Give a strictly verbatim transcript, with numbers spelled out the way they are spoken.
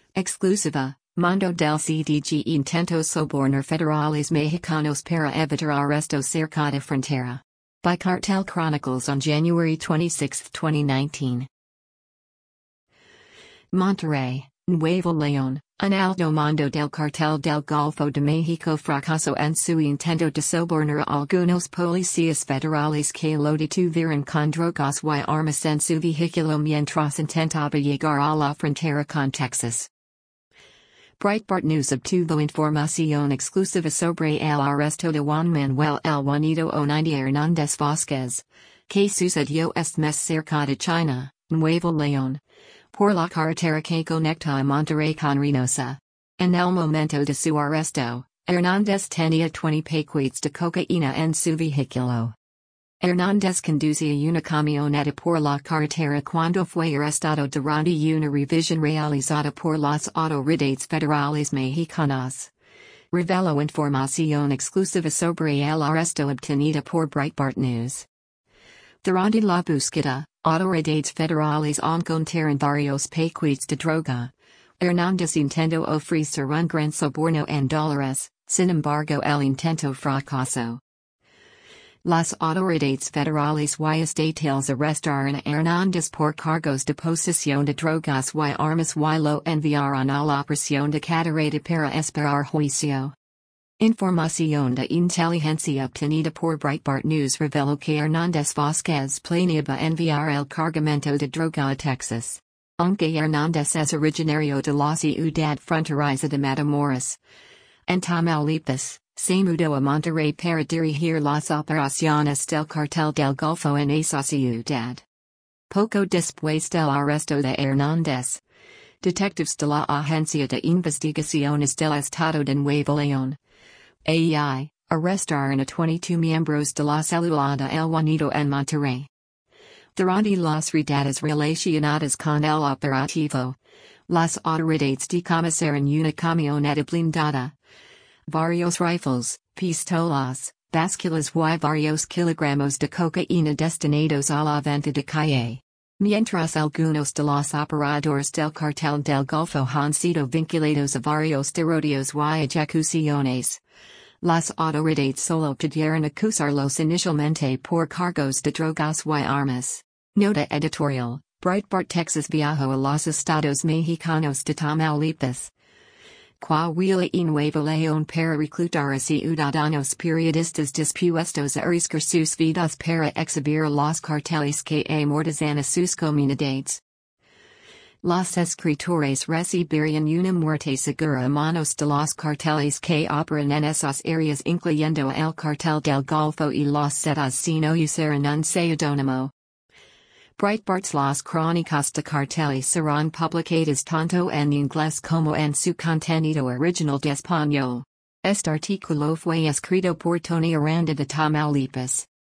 Exclusiva, Mando del C D G intento sobornar federales mexicanos para evitar arresto cerca de frontera. By Cartel Chronicles on January twenty-sixth, twenty nineteen. Monterrey, Nuevo León, un alto mando del Cartel del Golfo de México fracasó en su intento de sobornar a algunos policías federales que lo detuvieron con drogas y armas en su vehículo mientras intentaba llegar a la frontera con Texas. Breitbart News obtuvo información exclusiva sobre el arresto de Juan Manuel El Juanito Oneida Hernández Vázquez, que sucedió este mes cerca de China, Nuevo León, por la carretera que conecta a Monterrey con Reynosa. En el momento de su arresto, Hernández tenía veinte paquetes de cocaína en su vehículo. Hernández conducía una camioneta por la carretera cuando fue arrestado durante una revisión realizada por las autoridades federales mexicanas. Reveló información exclusiva sobre el arresto obtenida por Breitbart News. Durante la búsqueda, autoridades federales encontraron varios paquetes de droga. Hernández intentó ofrecer un gran soborno en dólares, sin embargo el intento fracasó. Las autoridades federales y estatales arrestaron a Hernández por cargos de posesión de drogas y armas y lo enviaron a la prisión de Cadereyta para esperar juicio. Información de inteligencia obtenida por Breitbart News reveló que Hernández Vázquez planeaba enviar el cargamento de droga a Texas. Aunque Hernández es originario de la ciudad fronteriza de Matamoros, en Tamaulipas, se mudó a Monterrey para dirigir las operaciones del Cartel del Golfo en esa ciudad. Poco después del arresto de Hernández, detectives de la Agencia de Investigaciones del Estado de Nuevo León, A E I, arrestaron a veintidós miembros de la célula de El Juanito en Monterrey. Durante las redadas relacionadas con el operativo, las autoridades decomisaron una camioneta blindada, varios rifles, pistolas, básculas y varios kilogramos de cocaína destinados a la venta de calle. Mientras algunos de los operadores del Cartel del Golfo han sido vinculados a varios tiroteos y ejecuciones, las autoridades solo pudieron acusarlos inicialmente por cargos de drogas y armas. Nota editorial: Breitbart Texas viajó a los estados mexicanos de Tamaulipas, Coahuila y Nuevo León para reclutar a ciudadanos periodistas dispuestos a arriesgar sus vidas para exhibir a los carteles que amortizan a sus comunidades. Los escritores recibirían una muerte segura a manos de los carteles que operan en esas áreas, incluyendo el Cartel del Golfo y los Zetas, si no usaran un seudónimo. Breitbart's Las Crónicas de Carteles serán publicadas tanto en inglés como en su contenido original de español. Este artículo fue escrito por Tony Aranda de Tamaulipas.